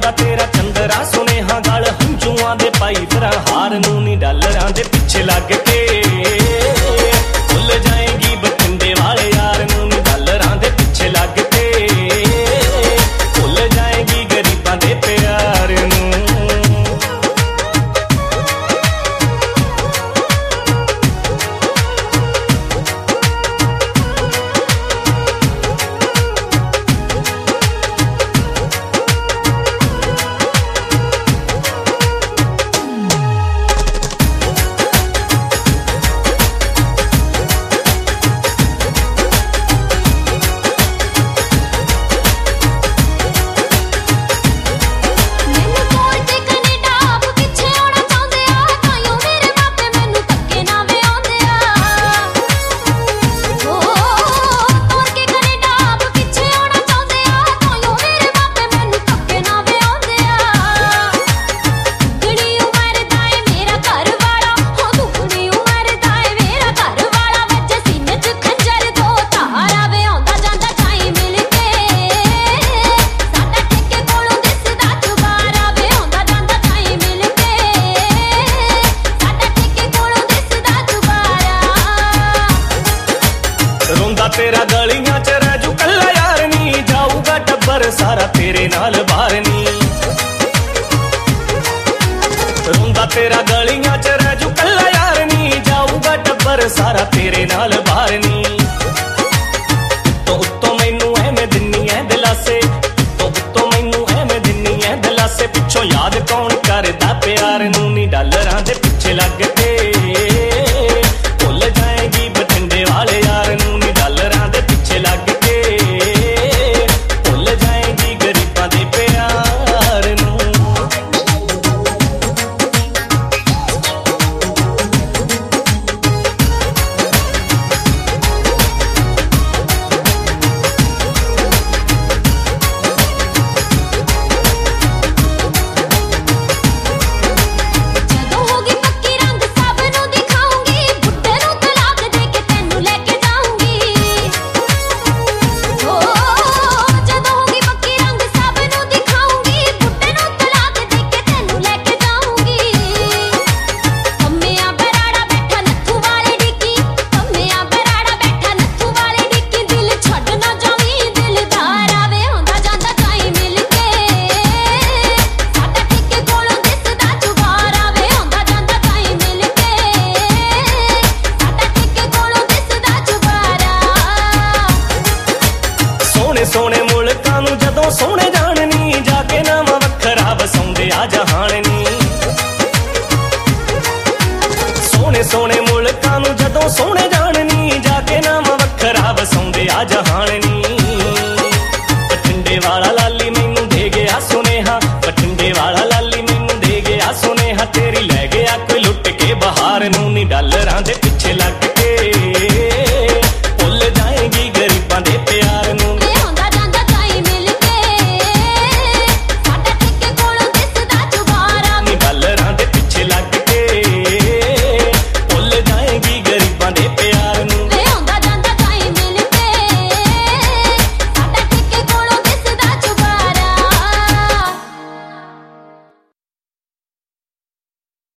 रोंदा तेरा चंदरा सुनेहा गल हंझुआं दे पाई फिर हार नूं नी डॉलरां दे पिछे लग के भुल जाएगी बठिंडे वाले यार नूं नी डॉलरां दे पिछे लग के भुल जाएगी गरीबां दे प्यार नूं। तेरा गलियां च रजू कल्ला यार नी जाऊगा टब्बर सारा तेरे नाल बाहर नी। रोंदा तेरा गलियां च रजू कल्ला यार नी जाऊगा टब्बर सारा तेरे नाल बाहर नी।